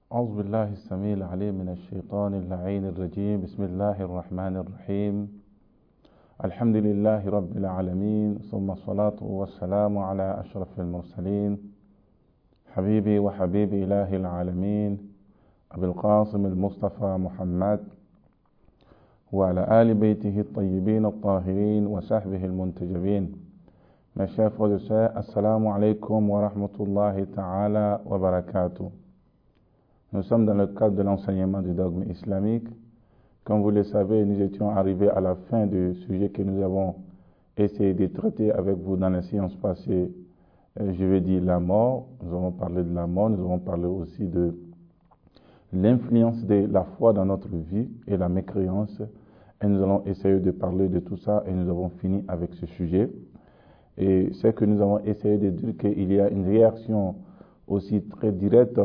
أعوذ بالله السميع العليم من الشيطان اللعين الرجيم. بسم الله الرحمن الرحيم. الحمد لله رب العالمين، ثم الصلاة والسلام على أشرف المرسلين حبيبي وحبيب إله العالمين أبي القاسم المصطفى محمد وعلى آل بيته الطيبين الطاهرين وصحبه المنتجبين. Mes chers frères et sœurs, assalamu alaikum wa rahmatullahi ta'ala wa barakatuh. Nous sommes dans le cadre de l'enseignement du dogme islamique. Comme vous le savez, nous étions arrivés à la fin du sujet que nous avons essayé de traiter avec vous dans les séances passées. Je vais dire la mort. Nous avons parlé de la mort. Nous avons parlé aussi de l'influence de la foi dans notre vie et la mécréance. Et nous allons essayer de parler de tout ça et nous avons fini avec ce sujet. Et c'est que nous avons essayé de dire qu'il y a une réaction aussi très directe,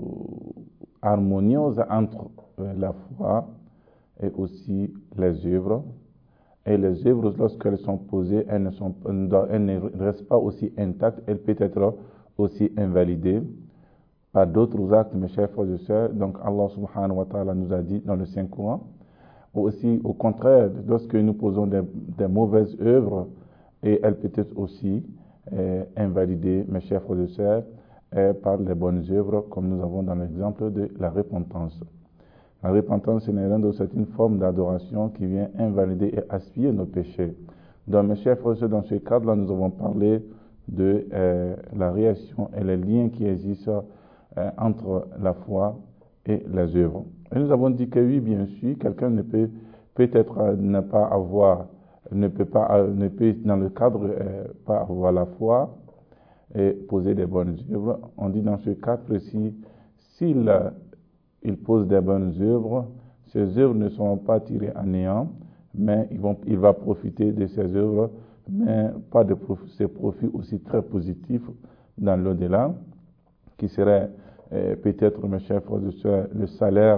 harmonieuse entre la foi et aussi les œuvres. Et les œuvres, lorsqu'elles sont posées, elles ne restent pas aussi intactes, elles peuvent être aussi invalidées par d'autres actes, mes chers frères et sœurs. Donc Allah subhanahu wa ta'ala nous a dit dans le Saint-Coran, aussi au contraire, lorsque nous posons des mauvaises œuvres, et elles peuvent être aussi invalidées, mes chers frères et sœurs, par les bonnes œuvres, comme nous avons dans l'exemple de la repentance. La repentance, c'est une forme d'adoration qui vient invalider et expier nos péchés. Donc, mes chers frères et sœurs, dans ce cadre-là, nous avons parlé de la réaction et les liens qui existent entre la foi et les œuvres. Et nous avons dit que oui, bien sûr, quelqu'un ne peut peut-être ne pas avoir ne peut dans le cadre pas avoir la foi et poser des bonnes œuvres. On dit dans ce cas précis, s'il pose des bonnes œuvres, ces œuvres ne seront pas tirées à néant, mais il va profiter de ces œuvres, mais pas de ces profits aussi très positifs dans l'au-delà, qui serait peut-être, mes chers frères et sœurs, le salaire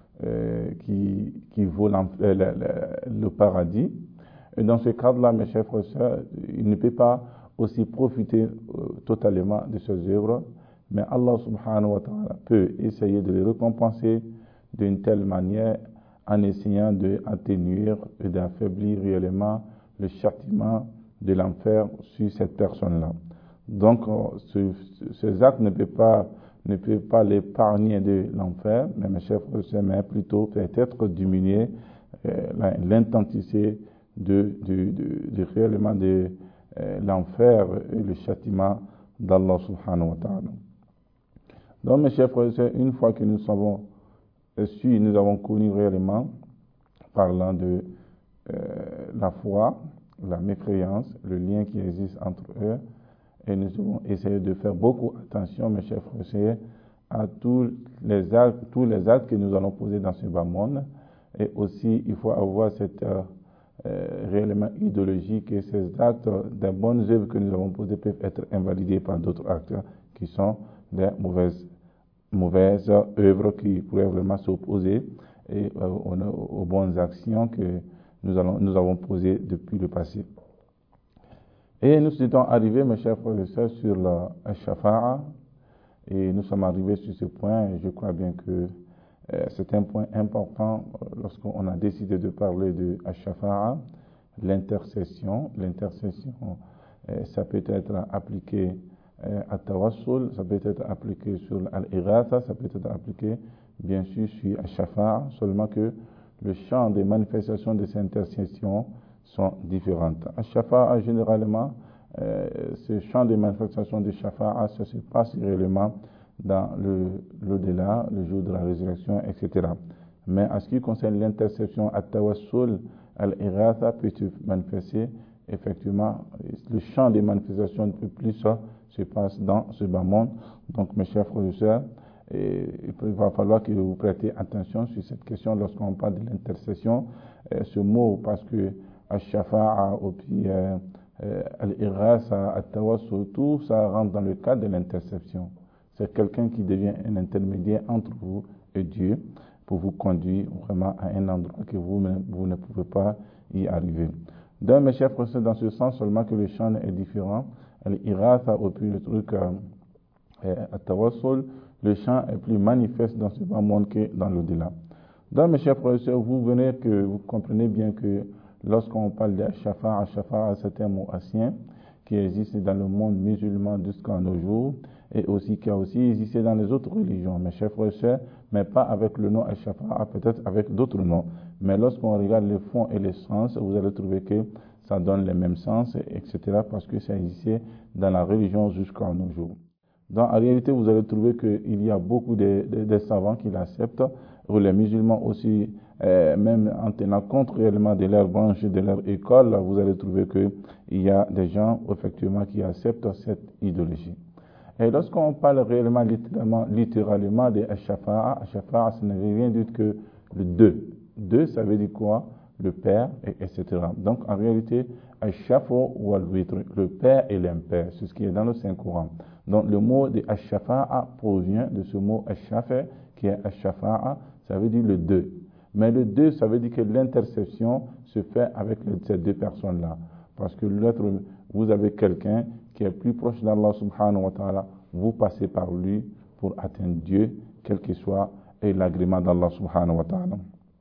qui vaut le paradis. Et dans ce cadre-là, mes chers frères et sœurs, il ne peut pas aussi profiter totalement de ces œuvres, mais Allah subhanahu wa ta'ala peut essayer de les récompenser d'une telle manière en essayant d'atténuer et d'affaiblir réellement le châtiment de l'enfer sur cette personne-là. Donc, ces actes ne peuvent pas l'épargner de l'enfer, mais mes chers frères et sœurs, mais plutôt peut-être diminuer l'intensité réellement de l'enfer et le châtiment d'Allah subhanahu wa ta'ala. Donc, mes chers frères et sœurs, une fois que nous avons connu réellement, parlant de la foi, la mécréance, le lien qui existe entre eux, et nous avons essayé de faire beaucoup attention, mes chers frères et sœurs, à tous les actes que nous allons poser dans ce bas monde. Et aussi, il faut avoir cette réellement idéologique et ces actes, des bonnes œuvres que nous avons posées peuvent être invalidés par d'autres actes qui sont des mauvaises œuvres qui pourraient vraiment s'opposer aux bonnes actions que nous avons posées depuis le passé. Et nous sommes arrivés, mes chers frères et sœurs, sur la shafa'a, et nous sommes arrivés sur ce point, et je crois bien que c'est un point important lorsqu'on a décidé de parler de Ash-Shafa'a, l'intercession. L'intercession, ça peut être appliqué à Tawassul, ça peut être appliqué sur Al-Ighatha, ça peut être appliqué bien sûr sur Ash-Shafa'a, seulement que le champ des manifestations de ces intercessions sont différentes. Ash-Shafa'a, généralement, ce champ de manifestations de Shafa'a, ça se passe réellement dans l'au-delà, le jour de la résurrection, etc. Mais en ce qui concerne l'intercession à Tawassul, Al-Ighatha peut se manifester, effectivement, le champ des manifestations un peu plus se passe dans ce bas monde. Donc, mes chers frères et sœurs, il va falloir que vous prêtez attention sur cette question lorsqu'on parle de l'intercession. Ce mot, parce que Ash-Shafa'a, puis Al-Ighatha, At-Tawassul, tout ça rentre dans le cadre de l'intercession. C'est quelqu'un qui devient un intermédiaire entre vous et Dieu pour vous conduire vraiment à un endroit que vous ne pouvez pas y arriver. Donc, mes chers frères, dans ce sens seulement que le champ est différent. L'Ighatha, au plus le truc, At-Tawassul, le chant est plus manifeste dans ce bas monde que dans l'au-delà. Donc, mes chers frères et sœurs, vous comprenez bien que lorsqu'on parle de Shafa'a, c'est un mot ancien qui existe dans le monde musulman jusqu'à nos jours et aussi qui a aussi existé dans les autres religions, mes chers frères et sœurs, mais pas avec le nom Shafa'a, peut-être avec d'autres noms. Mais lorsqu'on regarde le fond et le sens, vous allez trouver que ça donne les mêmes sens, etc., parce que ça existait dans la religion jusqu'à nos jours. Donc, en réalité, vous allez trouver qu'il y a beaucoup de savants qui l'acceptent, ou les musulmans aussi, même en tenant compte réellement de leur branche, de leur école, vous allez trouver qu'il y a des gens, effectivement, qui acceptent cette idéologie. Et lorsqu'on parle réellement, littéralement de Shafa'a, ce n'est rien d'autre que le deux. Deux, ça veut dire quoi? Le père, etc. Donc, en réalité, Al-Shafa ou Al-Witr, le père et l'impair, c'est ce qui est dans le Saint-Coran. Donc, le mot de Al-Shafa'a provient de ce mot Al-Shafa, qui est Al-Shafa'a, ça veut dire le deux. Mais le deux, ça veut dire que l'intercession se fait avec ces deux personnes-là. Parce que l'autre, vous avez quelqu'un qui est plus proche d'Allah subhanahu wa ta'ala, vous passez par lui pour atteindre Dieu, quel que soit l'agrément d'Allah subhanahu wa ta'ala.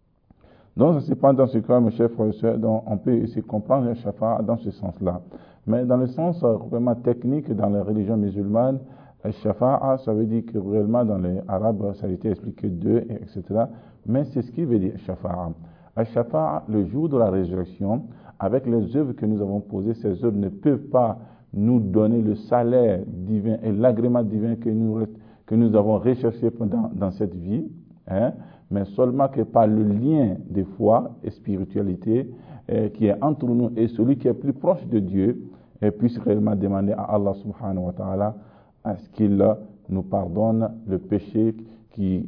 Donc, c'est pas dans ce cas, mes chers frères et sœurs, on peut essayer de comprendre le shafa'a dans ce sens-là. Mais dans le sens vraiment technique, dans la religion musulmane, le shafa'a, ça veut dire que réellement dans les arabes, ça a été expliqué deux, etc. Mais c'est ce qui veut dire shafa'a. Le shafa'a, le jour de la résurrection, avec les œuvres que nous avons posées, ces œuvres ne peuvent pas nous donner le salaire divin et l'agrément divin que nous avons recherché dans cette vie, hein, mais seulement que par le lien de foi et spiritualité qui est entre nous et celui qui est plus proche de Dieu puisse réellement demander à Allah subhanahu wa ta'ala à ce qu'il nous pardonne le péché qui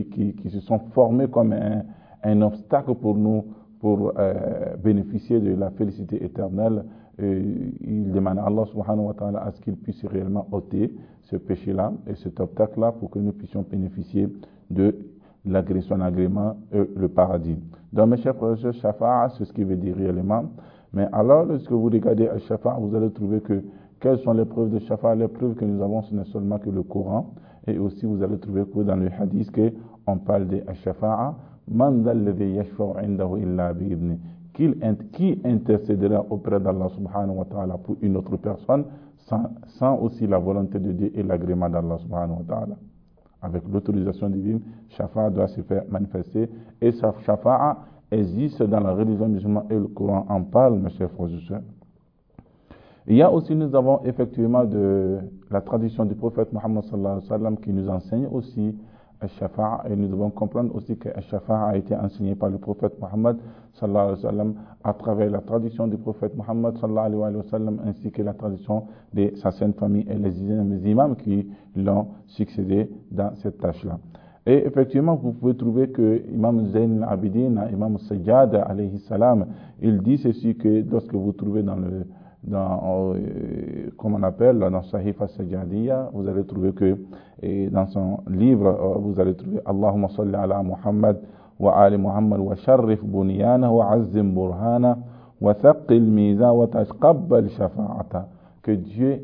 se sont formés comme un obstacle pour nous pour bénéficier de la félicité éternelle. Il demande à Allah subhanahu wa ta'ala à ce qu'il puisse réellement ôter ce péché-là et cet obstacle-là pour que nous puissions bénéficier de son agrément et le paradis. Donc, mes chers frères et sœurs, Shafa'a, c'est ce qui veut dire réellement. Mais alors, lorsque vous regardez Shafa'a, vous allez trouver que quelles sont les preuves de Shafa'a? Les preuves que nous avons, ce n'est seulement que le Coran. Et aussi, vous allez trouver que dans le hadith, qu'on parle de Shafa'a, Man dhalladhi yashfa'u indahu illa bi'idni. Qui intercédera auprès d'Allah subhanahu wa ta'ala pour une autre personne sans aussi la volonté de Dieu et l'agrément d'Allah subhanahu wa ta'ala. Avec l'autorisation divine, Shafa'a doit se faire manifester. Et sa Shafa'a existe dans la religion musulmane et le Coran en parle, mes chers frères et sœurs. Il y a aussi, nous avons effectivement de la tradition du prophète Muhammad sallallahu alayhi wa sallam qui nous enseigne aussi Al-Shafa'a, et nous devons comprendre aussi que Al-Shafa'a a été enseigné par le prophète Muhammad sallallahu alayhi wa sallam à travers la tradition du prophète Muhammad sallallahu alayhi wa sallam ainsi que la tradition de sa sainte famille et les imams qui l'ont succédé dans cette tâche-là. Et effectivement, vous pouvez trouver que Imam Zayn al-Abidin, Imam Sajjad alayhi salam, il dit ceci que lorsque vous trouvez comme on appelle, dans Sahifa Sajjadiyya, vous allez trouver que, dans son livre, vous allez trouver Allahumma salli ala Muhammad wa ali Muhammad wa sharrif bunyana wa azzim burhana wa thaqqil miza wa taqabbal shafa'ata. Que Dieu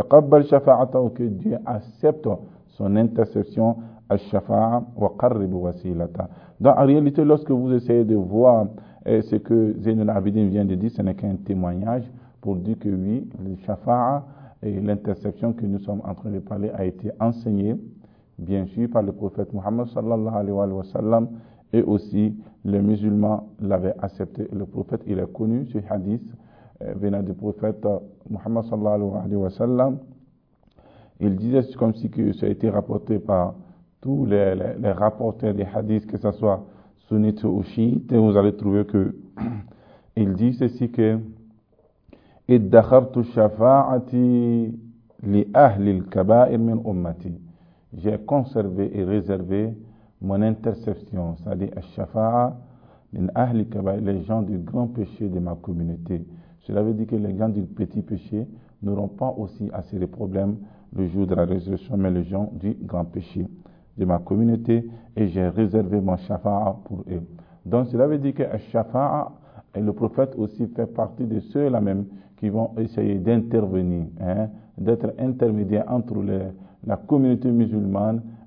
accepte son intercession al-shafa'a wa qarrib wasilata. Donc, en réalité, lorsque vous essayez de voir ce que Zayn al-Abidin vient de dire, ce n'est qu'un témoignage pour dire que oui, le shafa'a et l'interception que nous sommes en train de parler a été enseigné, bien sûr, par le prophète Muhammad sallallahu alayhi wa sallam, et aussi les musulmans l'avaient accepté. Le prophète, il a connu ce hadith venant du prophète Muhammad sallallahu alayhi wa sallam. Il disait comme si que ça a été rapporté par tous les rapporteurs des hadiths, que ce soit sunnites ou chiites, et vous allez trouver que il dit ceci que iddakhartu shafa'ati li ahli al-kaba'ir min ummati. J'ai conservé et réservé mon intercession, c'est-à-dire al-shafa'a min ahli al-kaba'ir, les gens du grand péché de ma communauté. Cela veut dire que les gens du petit péché n'auront pas aussi assez de problèmes le jour de la résurrection, mais les gens du grand péché de ma communauté, et j'ai réservé mon shafa'a pour eux. Donc cela veut dire que al-shafa'a, et le prophète aussi fait partie de ceux-là même qui vont essayer d'intervenir, d'être intermédiaire entre la communauté musulmane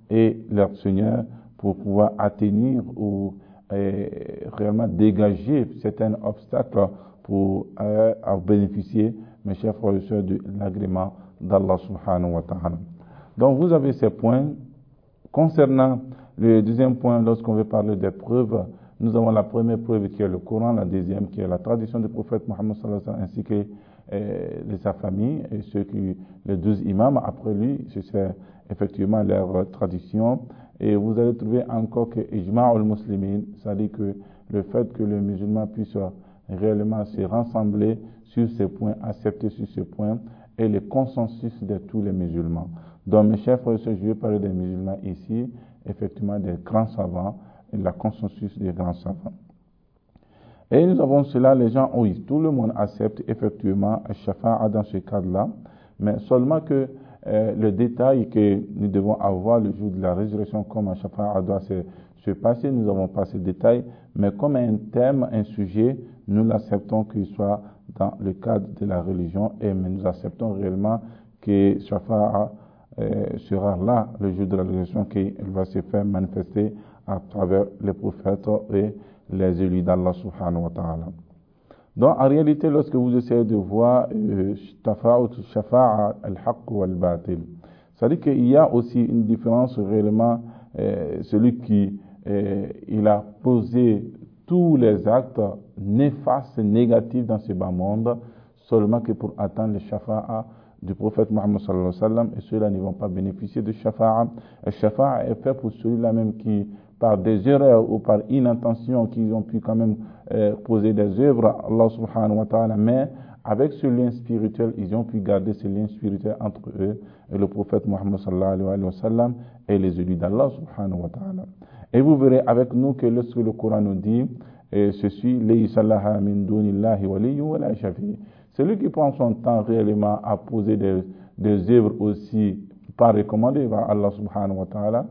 et leur Seigneur pour pouvoir atteindre ou réellement dégager certains obstacles pour bénéficier, mes chers frères et sœurs, de l'agrément d'Allah subhanahu wa ta'ala. Donc vous avez ces points. Concernant le deuxième point, lorsqu'on veut parler des preuves, nous avons la première preuve qui est le Coran, la deuxième qui est la tradition du prophète Mohammed sallallahu alayhi wa sallam, ainsi que de sa famille et les 12 imams après lui, c'est effectivement leur tradition. Et vous allez trouver encore que Ijma'ul Muslimin, c'est-à-dire que le fait que les musulmans puissent réellement se rassembler sur ces points, accepter sur ces points, et le consensus de tous les musulmans. Donc, mes chers frères et sœurs, je vais parler des musulmans ici, effectivement des grands savants, et la consensus des grands savants. Et nous avons cela, les gens, oui, tout le monde accepte effectivement Shafa'a dans ce cadre-là, mais seulement que le détail que nous devons avoir le jour de la résurrection, comme Shafa'a doit se passer, nous n'avons pas ce détail, mais comme un thème, un sujet, nous l'acceptons qu'il soit dans le cadre de la religion, mais nous acceptons réellement que Shafa'a sera là le jour de la résurrection, qu'il va se faire manifester à travers les prophètes et les élus d'Allah subhanahu wa ta'ala. Donc en réalité, lorsque vous essayez de voir Shafa'a al-haqq wal-batil, c'est-à-dire qu'il y a aussi une différence réellement, celui qui il a posé tous les actes néfastes, négatifs dans ce bas monde, seulement que pour atteindre le Shafa'a du prophète Mohammed sallallahu alayhi wa sallam, et ceux-là ne vont pas bénéficier de Shafa'a. Le Shafa'a est fait pour celui-là même qui, par des erreurs ou par inattention, qui ont pu quand même poser des œuvres à Allah subhanahu wa ta'ala, mais avec ce lien spirituel, ils ont pu garder ce lien spirituel entre eux et le prophète Mohammed sallallahu alayhi wa sallam et les élus d'Allah subhanahu wa ta'ala. Et vous verrez avec nous que lorsque le Coran nous dit ceci, laysa laha min dunillahi waliyyun wa la shafi'. Celui qui prend son temps réellement à poser des œuvres aussi pas recommandées par Allah subhanahu wa ta'ala,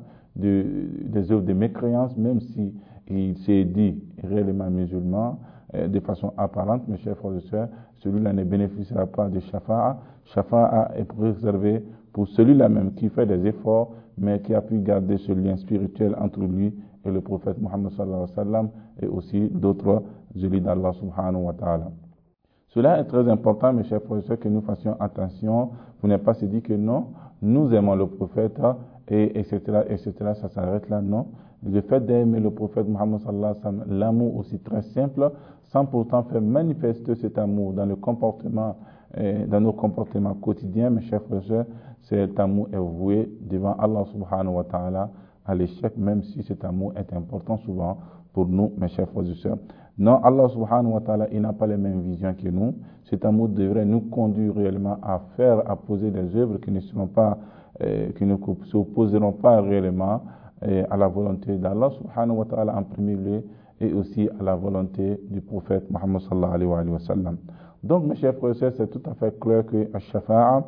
des œuvres de mécréance, même si il s'est dit réellement musulman, de façon apparente, mes chers frères et sœurs, celui-là ne bénéficiera pas de Shafa'a. Shafa'a est préservé pour celui-là même qui fait des efforts, mais qui a pu garder ce lien spirituel entre lui et le prophète Mohammed sallallahu alayhi wa sallam, et aussi d'autres élus d'Allah subhanahu wa ta'ala. Cela est très important, mes chers frères et sœurs, que nous fassions attention pour ne pas se dire que non, nous aimons le prophète, et etc., ça s'arrête là, non. Le fait d'aimer le prophète Mohammed sallallahu alayhi wa sallam, l'amour aussi très simple, sans pourtant faire manifester cet amour dans le comportement, dans nos comportements quotidiens, mes chers frères et sœurs, cet amour est voué devant Allah subhanahu wa ta'ala à l'échec, même si cet amour est important souvent pour nous, mes chers frères et sœurs. Non, Allah subhanahu wa ta'ala, il n'a pas les mêmes visions que nous. Cet amour devrait nous conduire réellement à poser des œuvres qui ne seront pas, qui ne s'opposeront pas réellement à la volonté d'Allah subhanahu wa ta'ala en premier lieu, et aussi à la volonté du prophète Mohammed sallallahu alayhi wa sallam. Donc, mes chers frères et sœurs, c'est tout à fait clair que Shafa'a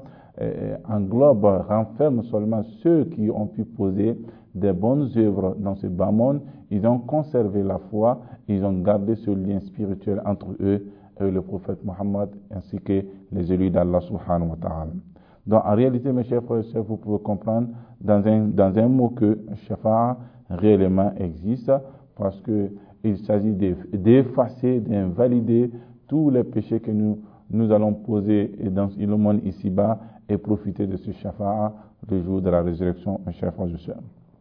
englobe, renferme seulement ceux qui ont pu poser des bonnes œuvres dans ce bas monde. Ils ont conservé la foi, ils ont gardé ce lien spirituel entre eux et le prophète Mohammed, ainsi que les élus d'Allah subhanahu wa ta'ala. Donc, en réalité, mes chers frères et sœurs, vous pouvez comprendre dans un mot que Shafa'a réellement existe, parce que il s'agit d'effacer, d'invalider tous les péchés que nous allons poser dans le monde ici-bas et profiter de ce Shafa'a le jour de la résurrection, mes chers frères et sœurs.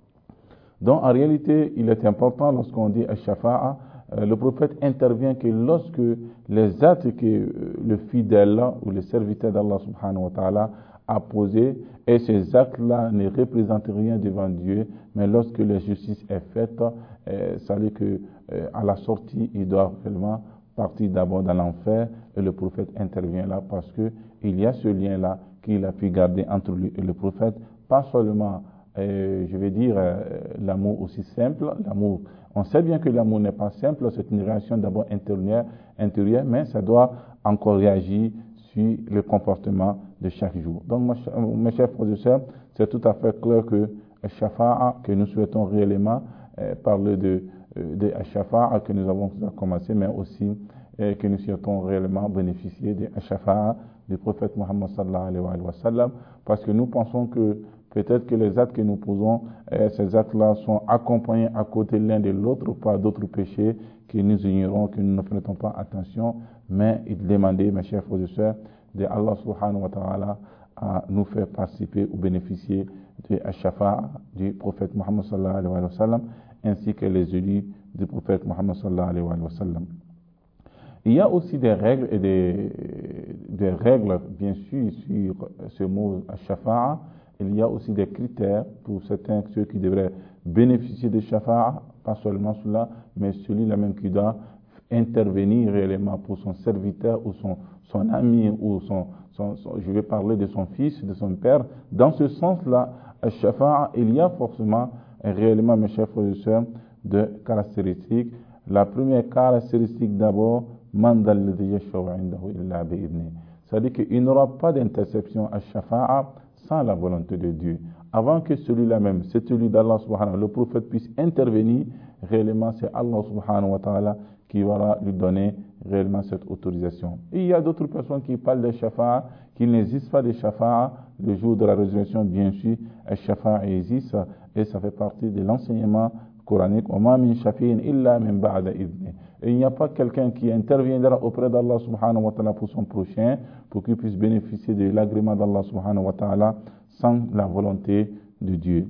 Donc, en réalité, il est important, lorsqu'on dit Shafa'a, le prophète intervient que lorsque les actes que le fidèle ou le serviteur d'Allah subhanahu wa ta'ala a posés, et ces actes-là ne représentent rien devant Dieu, mais lorsque la justice est faite, ça veut dire que à la sortie, il doit réellement partir d'abord dans l'enfer, et le prophète intervient là parce que il y a ce lien-là qu'il a pu garder entre lui et le prophète, pas seulement je vais dire l'amour aussi simple, l'amour. On sait bien que l'amour n'est pas simple, c'est une réaction d'abord intérieure, mais ça doit encore réagir sur le comportement de chaque jour. Donc, mes chers frères et sœurs, c'est tout à fait clair que Shafa'a, que nous souhaitons réellement parler de Shafa'a que nous avons commencé, mais aussi que nous souhaitons réellement bénéficier de Shafa'a du prophète Mohammed sallallahu alayhi wa sallam, parce que nous pensons que Peut-être que les actes que nous posons, ces actes-là sont accompagnés à côté l'un de l'autre par d'autres péchés que nous ignorons, que nous ne prêtons pas attention, mais il demandait, mes chers frères et sœurs, de Allah subhanahu wa ta'ala à nous faire participer ou bénéficier de Ash-Shafa'a du prophète Muhammad sallallahu alayhi wa sallam, ainsi que les élus du prophète Muhammad sallallahu alayhi wa sallam. Il y a aussi des règles et des règles, bien sûr, sur ce mot Ash-Shafa'a. Il y a aussi des critères pour certains, ceux qui devraient bénéficier de Shafa'a, pas seulement cela, mais celui-là même qui doit intervenir réellement pour son serviteur ou son ami ou je vais parler de son fils, de son père. Dans ce sens-là, Ash-Shafa'a, il y a forcément réellement, mes chers frères et sœurs, de caractéristiques. La première caractéristique d'abord, c'est-à-dire qu'il n'y aura pas d'interception à Shafa'a sans la volonté de Dieu. Avant que celui-là même, c'est celui d'Allah subhanahu wa ta'ala, le prophète puisse intervenir, réellement c'est Allah subhanahu wa ta'ala qui va lui donner réellement cette autorisation. Et il y a d'autres personnes qui parlent de Shafa'a, qu'il n'existe pas de Shafa'a le jour de la résurrection, bien sûr, le Shafa'a existe et ça fait partie de l'enseignement coranique. Et il n'y a pas quelqu'un qui interviendra auprès d'Allah subhanahu wa ta'ala pour son prochain, pour qu'il puisse bénéficier de l'agrément d'Allah subhanahu wa ta'ala sans la volonté de Dieu.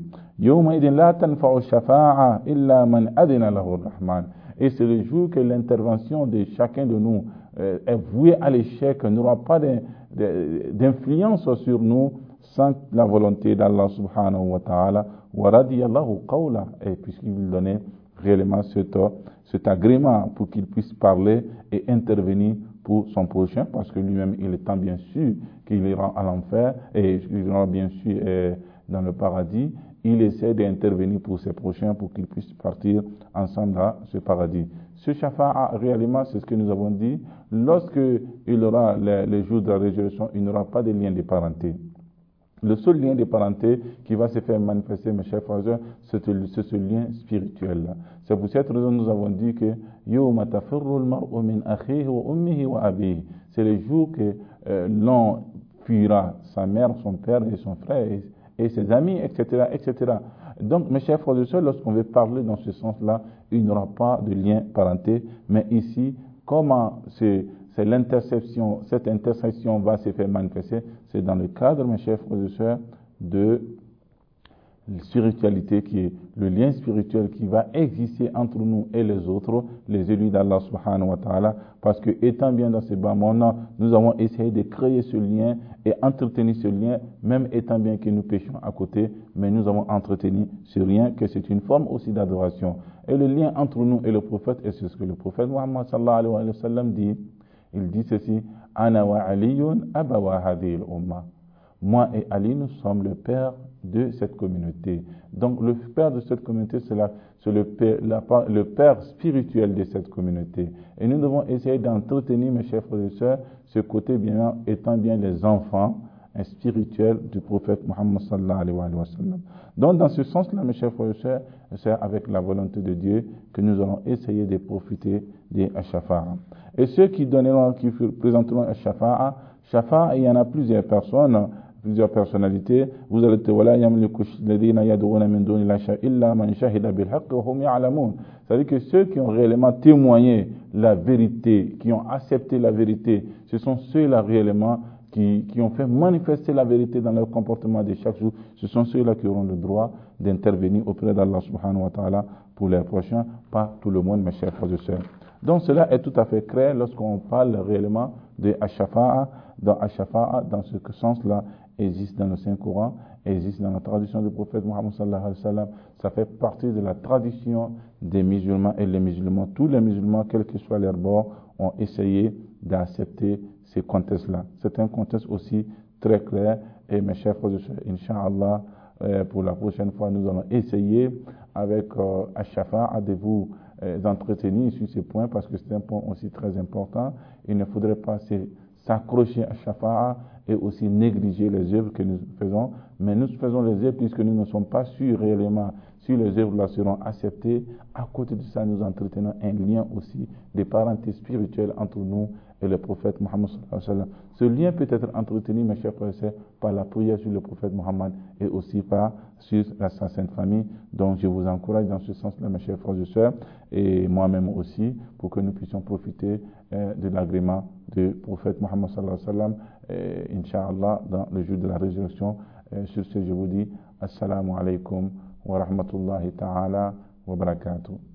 Et c'est le jour que l'intervention de chacun de nous est vouée à l'échec, n'aura pas d'influence sur nous sans la volonté d'Allah subhanahu wa ta'ala. Et puisqu'il lui donnait réellement cet agrément pour qu'il puisse parler et intervenir pour son prochain, parce que lui-même, il est tant bien sûr qu'il ira à l'enfer et il ira bien sûr dans le paradis. Il essaie d'intervenir pour ses prochains pour qu'ils puissent partir ensemble dans ce paradis. Ce shafa'a, réellement, c'est ce que nous avons dit. Lorsque il aura les jours de la résurrection, il n'aura pas de lien de parenté. Le seul lien de parenté qui va se faire manifester, mes chers frères, c'est ce lien spirituel. C'est pour cette raison que nous avons dit que c'est le jour que l'on fuira sa mère, son père et son frère et ses amis, etc., etc. Donc, mes chers frères et sœurs, lorsqu'on veut parler dans ce sens-là, il n'y aura pas de lien parenté. Mais ici, comment c'est l'interception, cette intersection va se faire manifester, c'est dans le cadre, mes chers frères et sœurs, de spiritualité qui est le lien spirituel qui va exister entre nous et les autres, les élus d'Allah subhanahu wa ta'ala, parce que étant bien dans ce bas monde, nous avons essayé de créer ce lien et entretenir ce lien, même étant bien que nous péchions à côté, mais nous avons entretenu ce lien, que c'est une forme aussi d'adoration. Et le lien entre nous et le prophète, et c'est ce que le prophète Muhammad sallallahu alayhi wa sallam dit, il dit ceci, Ana wa aliyun abawa hadil umma. Moi et Ali, nous sommes le père de cette communauté. Donc le père de cette communauté, c'est le père spirituel de cette communauté. Et nous devons essayer d'entretenir, mes chers frères et sœurs, ce côté bien étant bien les enfants spirituels du prophète Muhammad sallallahu alayhi wa sallam. Donc dans ce sens-là, mes chers frères et sœurs, c'est avec la volonté de Dieu que nous allons essayer de profiter des Ash-Shafa'a. Et ceux qui présenteront Ash-Shafa'a, il y en a plusieurs personnes, plusieurs personnalités. Vous allez te voilà c'est-à-dire que ceux qui ont réellement témoigné la vérité, qui ont accepté la vérité, ce sont ceux-là réellement qui ont fait manifester la vérité dans leur comportement de chaque jour. Ce sont ceux-là qui auront le droit d'intervenir auprès d'Allah subhanahu wa ta'ala pour les prochains, pas tout le monde, mes chers frères et sœurs. Donc cela est tout à fait clair lorsqu'on parle réellement de Ash-Shafa'a. Dans Ash-Shafa'a, dans ce sens-là, existe dans le Saint-Coran, existe dans la tradition du prophète Muhammad sallallahu alayhi wa sallam. Ça fait partie de la tradition des musulmans et les musulmans. Tous les musulmans, quel que soit leur bord, ont essayé d'accepter ces contextes-là. C'est un contexte aussi très clair. Et mes chers frères et sœurs, Inch'Allah, pour la prochaine fois, nous allons essayer avec Ash-Shafa'a de vous entretenir sur ces points parce que c'est un point aussi très important. Il ne faudrait pas s'accrocher à Shafa'a et aussi négliger les œuvres que nous faisons. Mais nous faisons les œuvres puisque nous ne sommes pas sûrs réellement si les œuvres-là seront acceptées, à côté de ça, nous entretenons un lien aussi de parenté spirituelle entre nous et le prophète Mohammed sallallahu alayhi wa sallam. Ce lien peut être entretenu, mes chers frères et sœurs, par la prière sur le prophète Mohammed et aussi sur sa sainte famille. Donc, je vous encourage dans ce sens-là, mes chers frères et sœurs, et moi-même aussi, pour que nous puissions profiter de l'agrément du prophète Mohammed sallallahu alayhi wa sallam, Inch'Allah, dans le jour de la résurrection. Sur ce, je vous dis Assalamu alaikum wa rahmatullahi ta'ala wa barakatuh.